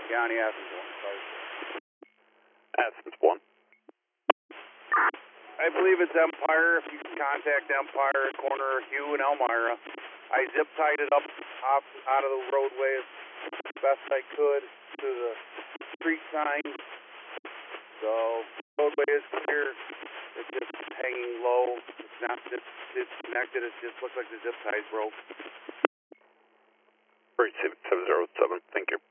County, Athens 1. Athens 1. I believe it's Empire. If you can contact Empire at corner of Hugh and Elmira. I zip tied it up out of the roadway as best I could to the street sign. So the roadway is clear. It's just hanging low. It's not disconnected. It just looks like the zip ties broke. 37707. Thank you.